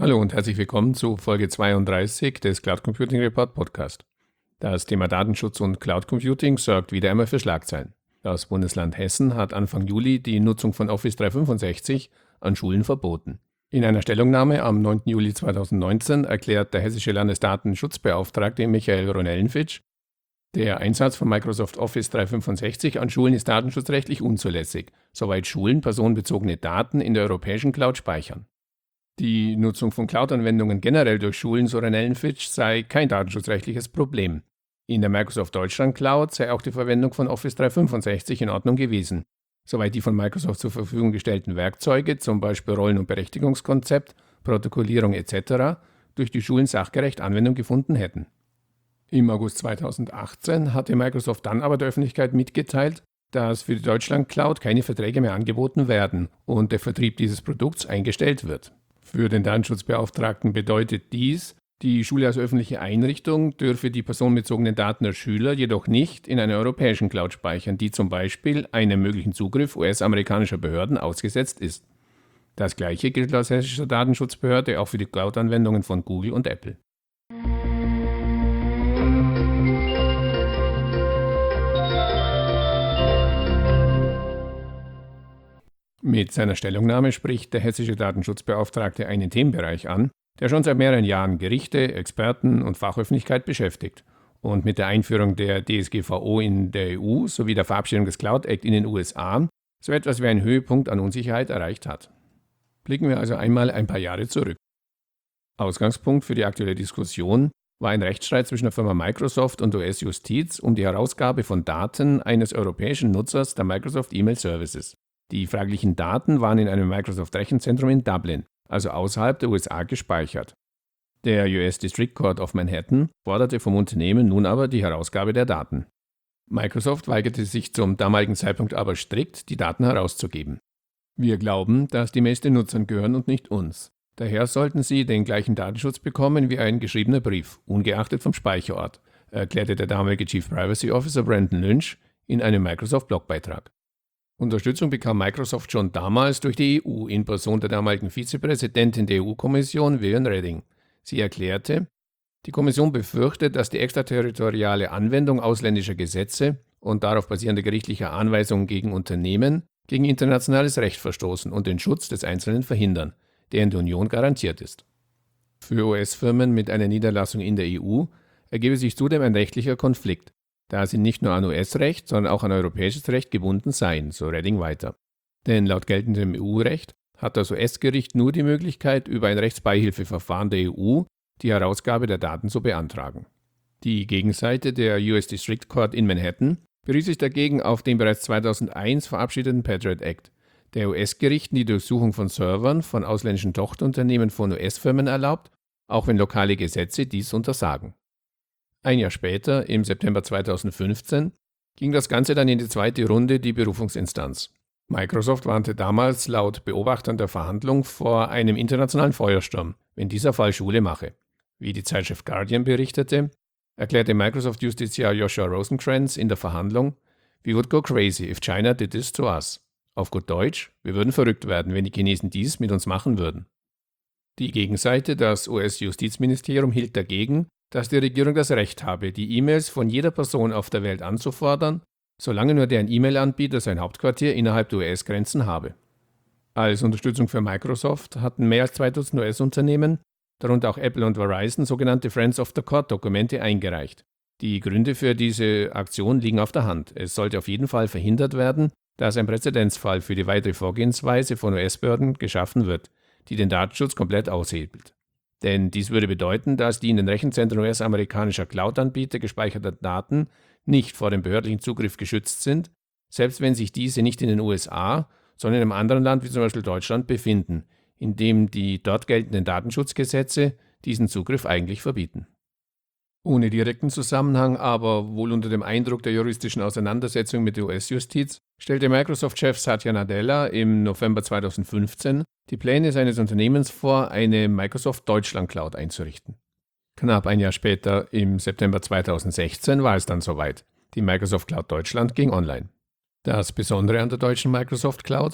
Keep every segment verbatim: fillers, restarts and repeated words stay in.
Hallo und herzlich willkommen zu Folge zweiunddreißig des Cloud Computing Report Podcast. Das Thema Datenschutz und Cloud Computing sorgt wieder einmal für Schlagzeilen. Das Bundesland Hessen hat Anfang Juli die Nutzung von Office dreihundertfünfundsechzig an Schulen verboten. In einer Stellungnahme am neunten Juli zweitausendneunzehn erklärt der hessische Landesdatenschutzbeauftragte Michael Ronellenfitsch, der Einsatz von Microsoft Office dreihundertfünfundsechzig an Schulen ist datenschutzrechtlich unzulässig, soweit Schulen personenbezogene Daten in der europäischen Cloud speichern. Die Nutzung von Cloud-Anwendungen generell durch Schulen, so Ronellenfitsch, sei kein datenschutzrechtliches Problem. In der Microsoft Deutschland Cloud sei auch die Verwendung von Office dreihundertfünfundsechzig in Ordnung gewesen, soweit die von Microsoft zur Verfügung gestellten Werkzeuge, zum Beispiel Rollen- und Berechtigungskonzept, Protokollierung et cetera, durch die Schulen sachgerecht Anwendung gefunden hätten. Im August zweitausendachtzehn hatte Microsoft dann aber der Öffentlichkeit mitgeteilt, dass für die Deutschland Cloud keine Verträge mehr angeboten werden und der Vertrieb dieses Produkts eingestellt wird. Für den Datenschutzbeauftragten bedeutet dies, die Schule als öffentliche Einrichtung dürfe die personenbezogenen Daten der Schüler jedoch nicht in einer europäischen Cloud speichern, die zum Beispiel einem möglichen Zugriff U S-amerikanischer Behörden ausgesetzt ist. Das gleiche gilt als hessischer Datenschutzbehörde auch für die Cloud-Anwendungen von Google und Apple. Mit seiner Stellungnahme spricht der hessische Datenschutzbeauftragte einen Themenbereich an, der schon seit mehreren Jahren Gerichte, Experten und Fachöffentlichkeit beschäftigt und mit der Einführung der D S G V O in der E U sowie der Verabschiedung des Cloud Act in den U S A so etwas wie einen Höhepunkt an Unsicherheit erreicht hat. Blicken wir also einmal ein paar Jahre zurück. Ausgangspunkt für die aktuelle Diskussion war ein Rechtsstreit zwischen der Firma Microsoft und U S-Justiz um die Herausgabe von Daten eines europäischen Nutzers der Microsoft E-Mail Services. Die fraglichen Daten waren in einem Microsoft-Rechenzentrum in Dublin, also außerhalb der U S A, gespeichert. Der U S District Court of Manhattan forderte vom Unternehmen nun aber die Herausgabe der Daten. Microsoft weigerte sich zum damaligen Zeitpunkt aber strikt, die Daten herauszugeben. Wir glauben, dass die Mails den Nutzern gehören und nicht uns. Daher sollten sie den gleichen Datenschutz bekommen wie ein geschriebener Brief, ungeachtet vom Speicherort, erklärte der damalige Chief Privacy Officer Brandon Lynch in einem Microsoft-Blogbeitrag. Unterstützung bekam Microsoft schon damals durch die E U in Person der damaligen Vizepräsidentin der E U-Kommission, Viviane Reding. Sie erklärte, die Kommission befürchtet, dass die extraterritoriale Anwendung ausländischer Gesetze und darauf basierender gerichtlicher Anweisungen gegen Unternehmen gegen internationales Recht verstoßen und den Schutz des Einzelnen verhindern, der in der Union garantiert ist. Für U S-Firmen mit einer Niederlassung in der E U ergebe sich zudem ein rechtlicher Konflikt, da sie nicht nur an U S-Recht, sondern auch an europäisches Recht gebunden seien, so Reding weiter. Denn laut geltendem E U-Recht hat das U S-Gericht nur die Möglichkeit, über ein Rechtsbeihilfeverfahren der E U die Herausgabe der Daten zu beantragen. Die Gegenseite, der U S District Court in Manhattan, berief sich dagegen auf den bereits zweitausendeins verabschiedeten Patriot Act, der U S-Gerichten die Durchsuchung von Servern von ausländischen Tochterunternehmen von U S-Firmen erlaubt, auch wenn lokale Gesetze dies untersagen. Ein Jahr später, im September zweitausendfünfzehn, ging das Ganze dann in die zweite Runde, die Berufungsinstanz. Microsoft warnte damals laut Beobachtern der Verhandlung vor einem internationalen Feuersturm, wenn dieser Fall Schule mache. Wie die Zeitschrift Guardian berichtete, erklärte Microsoft-Justiziar Joshua Rosencrantz in der Verhandlung, "We would go crazy if China did this to us." Auf gut Deutsch, wir würden verrückt werden, wenn die Chinesen dies mit uns machen würden. Die Gegenseite, das U S-Justizministerium, hielt dagegen, dass die Regierung das Recht habe, die E-Mails von jeder Person auf der Welt anzufordern, solange nur deren E-Mail-Anbieter sein Hauptquartier innerhalb der U S-Grenzen habe. Als Unterstützung für Microsoft hatten mehr als zwei Dutzend U S-Unternehmen, darunter auch Apple und Verizon, sogenannte Friends of the Court-Dokumente eingereicht. Die Gründe für diese Aktion liegen auf der Hand. Es sollte auf jeden Fall verhindert werden, dass ein Präzedenzfall für die weitere Vorgehensweise von U S-Behörden geschaffen wird, die den Datenschutz komplett aushebelt. Denn dies würde bedeuten, dass die in den Rechenzentren U S-amerikanischer Cloud-Anbieter gespeicherten Daten nicht vor dem behördlichen Zugriff geschützt sind, selbst wenn sich diese nicht in den U S A, sondern in einem anderen Land wie zum Beispiel Deutschland befinden, in dem die dort geltenden Datenschutzgesetze diesen Zugriff eigentlich verbieten. Ohne direkten Zusammenhang, aber wohl unter dem Eindruck der juristischen Auseinandersetzung mit der U S-Justiz, stellte Microsoft-Chef Satya Nadella im November zweitausendfünfzehn die Pläne seines Unternehmens vor, eine Microsoft Deutschland Cloud einzurichten. Knapp ein Jahr später, im September zweitausendsechzehn, war es dann soweit. Die Microsoft Cloud Deutschland ging online. Das Besondere an der deutschen Microsoft Cloud: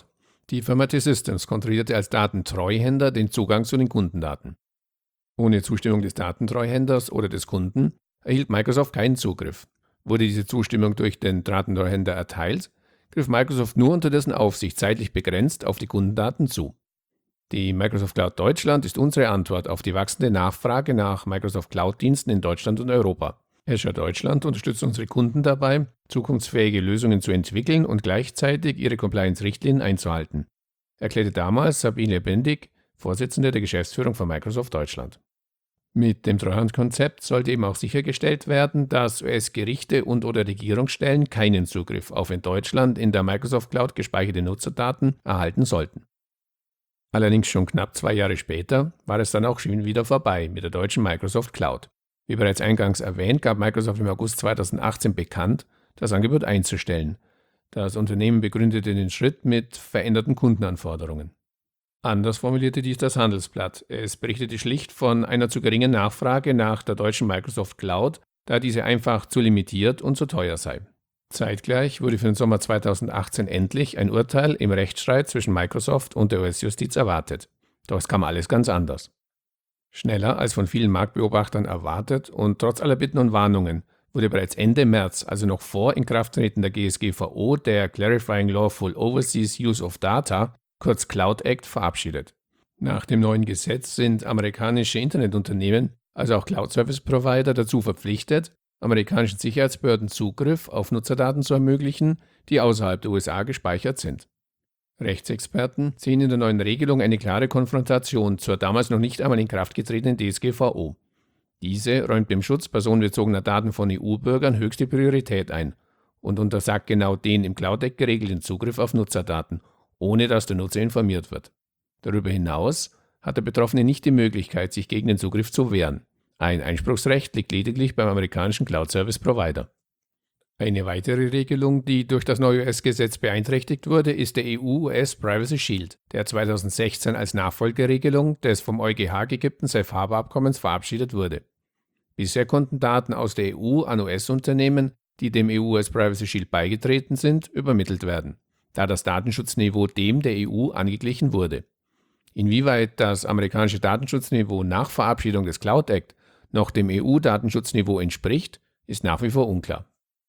Die Firma T-Systems kontrollierte als Datentreuhänder den Zugang zu den Kundendaten. Ohne Zustimmung des Datentreuhänders oder des Kunden erhielt Microsoft keinen Zugriff. Wurde diese Zustimmung durch den Datentreuhänder erteilt, griff Microsoft nur unter dessen Aufsicht zeitlich begrenzt auf die Kundendaten zu. Die Microsoft Cloud Deutschland ist unsere Antwort auf die wachsende Nachfrage nach Microsoft Cloud-Diensten in Deutschland und Europa. Azure Deutschland unterstützt unsere Kunden dabei, zukunftsfähige Lösungen zu entwickeln und gleichzeitig ihre Compliance-Richtlinien einzuhalten, erklärte damals Sabine Lebendig, Vorsitzende der Geschäftsführung von Microsoft Deutschland. Mit dem Treuhandkonzept sollte eben auch sichergestellt werden, dass U S-Gerichte und/oder Regierungsstellen keinen Zugriff auf in Deutschland in der Microsoft Cloud gespeicherte Nutzerdaten erhalten sollten. Allerdings schon knapp zwei Jahre später war es dann auch schon wieder vorbei mit der deutschen Microsoft Cloud. Wie bereits eingangs erwähnt, gab Microsoft im August zweitausendachtzehn bekannt, das Angebot einzustellen. Das Unternehmen begründete den Schritt mit veränderten Kundenanforderungen. Anders formulierte dies das Handelsblatt. Es berichtete schlicht von einer zu geringen Nachfrage nach der deutschen Microsoft Cloud, da diese einfach zu limitiert und zu teuer sei. Zeitgleich wurde für den Sommer zweitausendachtzehn endlich ein Urteil im Rechtsstreit zwischen Microsoft und der U S-Justiz erwartet. Doch es kam alles ganz anders. Schneller als von vielen Marktbeobachtern erwartet und trotz aller Bitten und Warnungen wurde bereits Ende März, also noch vor Inkrafttreten der G S G V O, der Clarifying Lawful Overseas Use of Data, kurz Cloud Act, verabschiedet. Nach dem neuen Gesetz sind amerikanische Internetunternehmen, also auch Cloud-Service-Provider, dazu verpflichtet, amerikanischen Sicherheitsbehörden Zugriff auf Nutzerdaten zu ermöglichen, die außerhalb der U S A gespeichert sind. Rechtsexperten sehen in der neuen Regelung eine klare Konfrontation zur damals noch nicht einmal in Kraft getretenen D S G V O. Diese räumt dem Schutz personenbezogener Daten von E U-Bürgern höchste Priorität ein und untersagt genau den im Cloud Act geregelten Zugriff auf Nutzerdaten, ohne dass der Nutzer informiert wird. Darüber hinaus hat der Betroffene nicht die Möglichkeit, sich gegen den Zugriff zu wehren. Ein Einspruchsrecht liegt lediglich beim amerikanischen Cloud-Service-Provider. Eine weitere Regelung, die durch das neue U S-Gesetz beeinträchtigt wurde, ist der E U-U S-Privacy Shield, der zweitausendsechzehn als Nachfolgeregelung des vom E u G H gekippten Safe Harbor-Abkommens verabschiedet wurde. Bisher konnten Daten aus der E U an U S-Unternehmen, die dem E U-U S-Privacy Shield beigetreten sind, übermittelt werden, da das Datenschutzniveau dem der E U angeglichen wurde. Inwieweit das amerikanische Datenschutzniveau nach Verabschiedung des Cloud Act noch dem E U-Datenschutzniveau entspricht, ist nach wie vor unklar.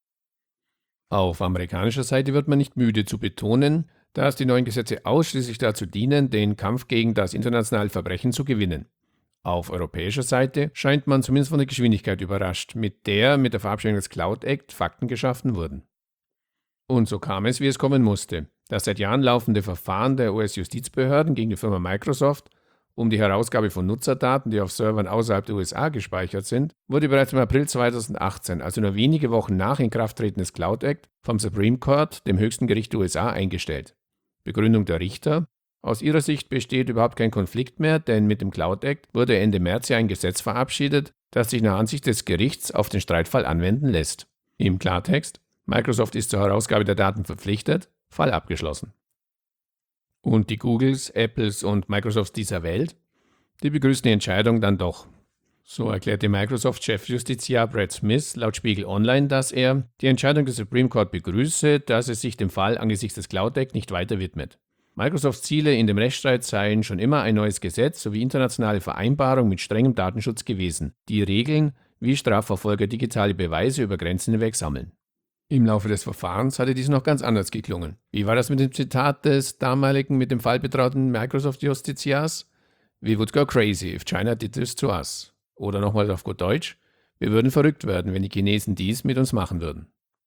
Auf amerikanischer Seite wird man nicht müde zu betonen, dass die neuen Gesetze ausschließlich dazu dienen, den Kampf gegen das internationale Verbrechen zu gewinnen. Auf europäischer Seite scheint man zumindest von der Geschwindigkeit überrascht, mit der mit der Verabschiedung des Cloud Act Fakten geschaffen wurden. Und so kam es, wie es kommen musste. Das seit Jahren laufende Verfahren der U S-Justizbehörden gegen die Firma Microsoft um die Herausgabe von Nutzerdaten, die auf Servern außerhalb der U S A gespeichert sind, wurde bereits im April zweitausendachtzehn, also nur wenige Wochen nach Inkrafttreten des Cloud Act, vom Supreme Court, dem höchsten Gericht der U S A, eingestellt. Begründung der Richter: Aus ihrer Sicht besteht überhaupt kein Konflikt mehr, denn mit dem Cloud Act wurde Ende März ja ein Gesetz verabschiedet, das sich nach Ansicht des Gerichts auf den Streitfall anwenden lässt. Im Klartext: Microsoft ist zur Herausgabe der Daten verpflichtet, Fall abgeschlossen. Und die Googles, Apples und Microsofts dieser Welt? Die begrüßen die Entscheidung dann doch. So erklärte Microsoft-Chefjustiziar Brad Smith laut Spiegel Online, dass er die Entscheidung des Supreme Court begrüße, dass es sich dem Fall angesichts des Cloud Act nicht weiter widmet. Microsofts Ziele in dem Rechtsstreit seien schon immer ein neues Gesetz sowie internationale Vereinbarungen mit strengem Datenschutz gewesen, die regeln, wie Strafverfolger digitale Beweise über Grenzen hinweg sammeln. Im Laufe des Verfahrens hatte dies noch ganz anders geklungen. Wie war das mit dem Zitat des damaligen mit dem Fall betrauten Microsoft-Justiziars? We would go crazy if China did this to us. Oder nochmal auf gut Deutsch: Wir würden verrückt werden, wenn die Chinesen dies mit uns machen würden.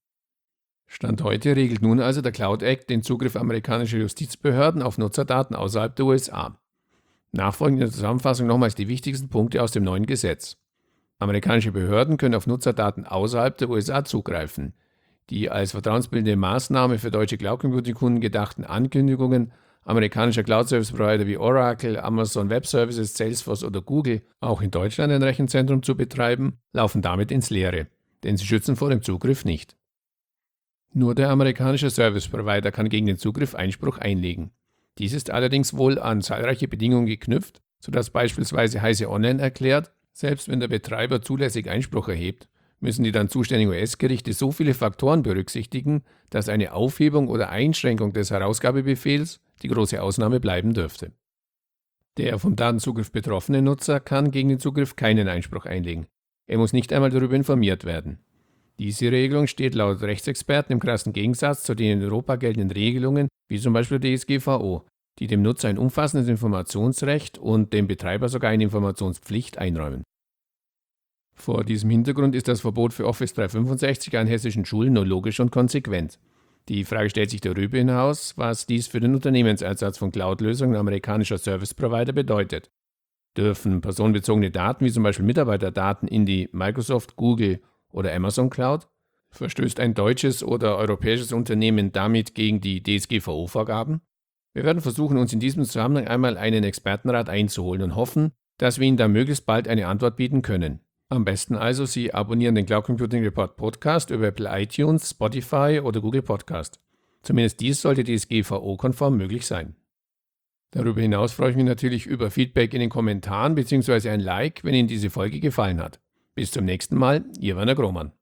Stand heute regelt nun also der Cloud Act den Zugriff amerikanischer Justizbehörden auf Nutzerdaten außerhalb der U S A. Nachfolgende Zusammenfassung nochmals die wichtigsten Punkte aus dem neuen Gesetz. Amerikanische Behörden können auf Nutzerdaten außerhalb der U S A zugreifen. Die als vertrauensbildende Maßnahme für deutsche Cloud-Computing-Kunden gedachten Ankündigungen amerikanischer Cloud-Service-Provider wie Oracle, Amazon Web Services, Salesforce oder Google, auch in Deutschland ein Rechenzentrum zu betreiben, laufen damit ins Leere, denn sie schützen vor dem Zugriff nicht. Nur der amerikanische Service-Provider kann gegen den Zugriff Einspruch einlegen. Dies ist allerdings wohl an zahlreiche Bedingungen geknüpft, sodass beispielsweise Heise Online erklärt, selbst wenn der Betreiber zulässig Einspruch erhebt, müssen die dann zuständigen U S-Gerichte so viele Faktoren berücksichtigen, dass eine Aufhebung oder Einschränkung des Herausgabebefehls die große Ausnahme bleiben dürfte. Der vom Datenzugriff betroffene Nutzer kann gegen den Zugriff keinen Einspruch einlegen. Er muss nicht einmal darüber informiert werden. Diese Regelung steht laut Rechtsexperten im krassen Gegensatz zu den in Europa geltenden Regelungen, wie zum Beispiel der D S G V O, die dem Nutzer ein umfassendes Informationsrecht und dem Betreiber sogar eine Informationspflicht einräumen. Vor diesem Hintergrund ist das Verbot für Office dreihundertfünfundsechzig an hessischen Schulen nur logisch und konsequent. Die Frage stellt sich darüber hinaus, was dies für den Unternehmenseinsatz von Cloud-Lösungen amerikanischer Service-Provider bedeutet. Dürfen personenbezogene Daten wie zum Beispiel Mitarbeiterdaten in die Microsoft, Google oder Amazon Cloud? Verstößt ein deutsches oder europäisches Unternehmen damit gegen die D S G V O-Vorgaben? Wir werden versuchen, uns in diesem Zusammenhang einmal einen Expertenrat einzuholen und hoffen, dass wir Ihnen da möglichst bald eine Antwort bieten können. Am besten also, Sie abonnieren den Cloud Computing Report Podcast über Apple iTunes, Spotify oder Google Podcast. Zumindest dies sollte D S G V O-konform möglich sein. Darüber hinaus freue ich mich natürlich über Feedback in den Kommentaren bzw. ein Like, wenn Ihnen diese Folge gefallen hat. Bis zum nächsten Mal, Ihr Werner Grohmann.